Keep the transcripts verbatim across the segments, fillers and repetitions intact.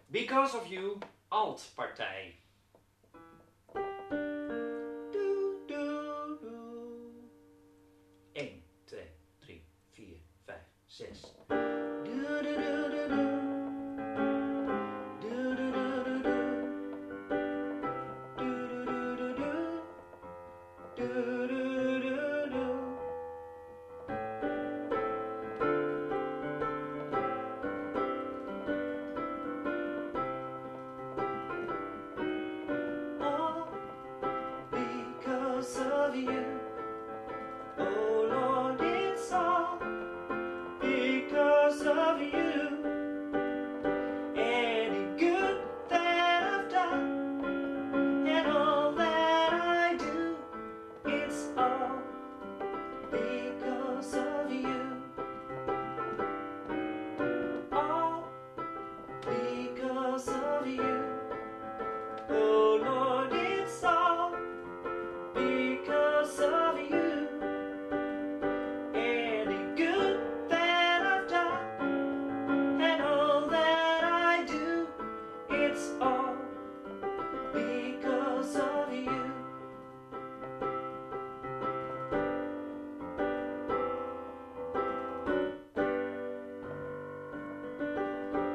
Because of You, Altpartij. Doe, doe, doe. één, twee, drie, vier, vijf, zes. Doe, doe, doe, doe, doe. Doe, doe, doe, doe, doe. Doe, doe, doe, doe, doe. Doe, doe, doe, doe. All because of You. Oh Lord, it's all because of You. Any good that I've done and all that I do, it's all because of You. All because of You. Oh Lord, it's all because of You. Any good that I've done and all that I do, it's all because of You.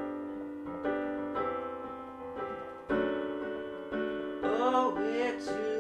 Oh, we're too